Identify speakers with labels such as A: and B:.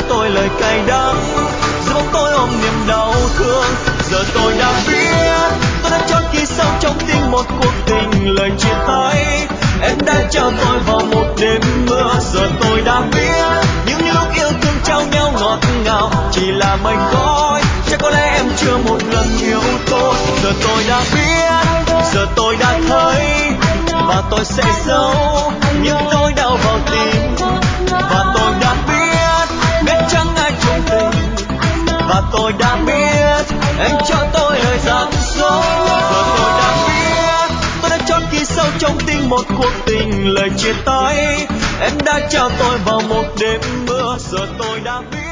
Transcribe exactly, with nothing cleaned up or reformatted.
A: tôi lời cay đắng, giữa bóng tối ôm niềm đau thương. Giờ tôi đã biết, tôi đã chót ghi sâu trong tim một cuộc tình lời chia tay. Em đã trao tôi vào một đêm mưa. Giờ tôi đã biết, những lúc yêu thương trao nhau ngọt ngào chỉ là mây khói. Chắc có lẽ em chưa một lần yêu tôi. Giờ tôi đã biết, giờ tôi đã thấy, và tôi sẽ giấu những nỗi đau vào tim. Và tôi đã biết, biết chẳng ai chung tình. Và tôi đã biết, anh cho tôi lời dặn dò. Giờ tôi đã biết, tôi đã chót ghi sâu trong tim một cuộc tình lời chia tay. Em đã trao tôi vào một đêm mưa. Giờ tôi đã biết.